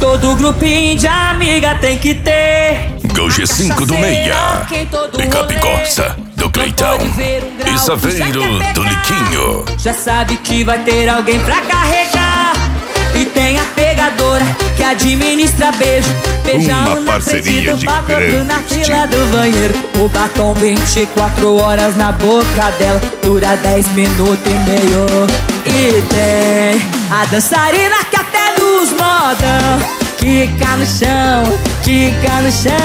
Todo grupinho de amiga tem que ter. Gol G5 do Meia, Picape Corsa do Cleitão e Saveiro do Liquinho. Já sabe que vai ter alguém pra carregar. E tem a pegadora que administra beijo. Beijão Uma parceria de grande na grande fila do banheiro. O batom 24 horas na boca dela dura 10 minutos e meio. E tem a dançarina que até nos modão quica no chão, quica no chão.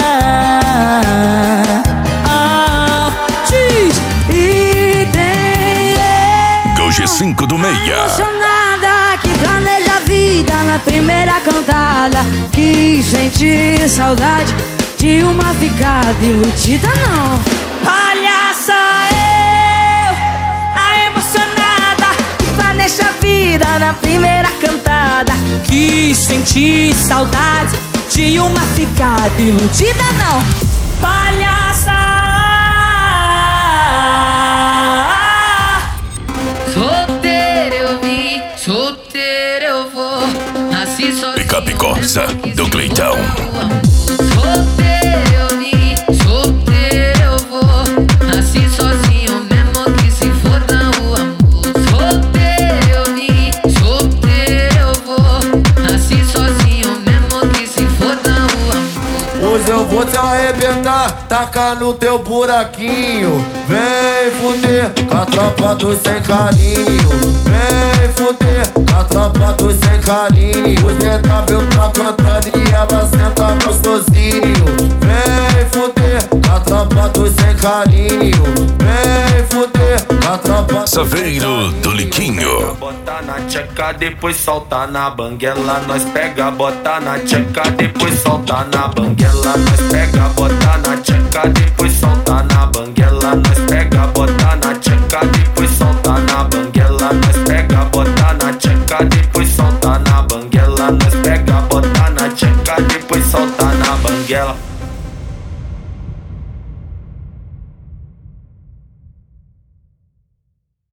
E tem Gol G5 do Meia, apaixonada que planeja a vida na primeira cantada, que sente saudade de uma ficada iludida não. palhaça eu, a emocionada que planeja a vida na primeira cantada, que senti saudade de uma ficada iludida não. Palhaça. Solteiro eu vim, solteiro eu vou. Nasci sozinho. Picape Corsa do Cleitão. Solteiro eu vim, solteiro eu vou. Nasci sozinho mesmo que se for na rua, amor. Solteiro eu vim, solteiro eu vou. Nasci sozinho mesmo que se for na rua, amor. Hoje eu vou te arrebentar, tacar no teu buraquinho. Vem fuder com a tropa do sem carinho. Vem fuder com a tropa do sem carinho. Você tá meu pra cantando e ela senta gostosinho. Vem fuder com a tropa do sem carinho. Vem fuder com a tropa Saveiro do Liquinho. Bota na tcheca, depois solta na banguela. Nós pega, bota na tcheca, depois solta na banguela. Nós pega, bota na tcheca, depois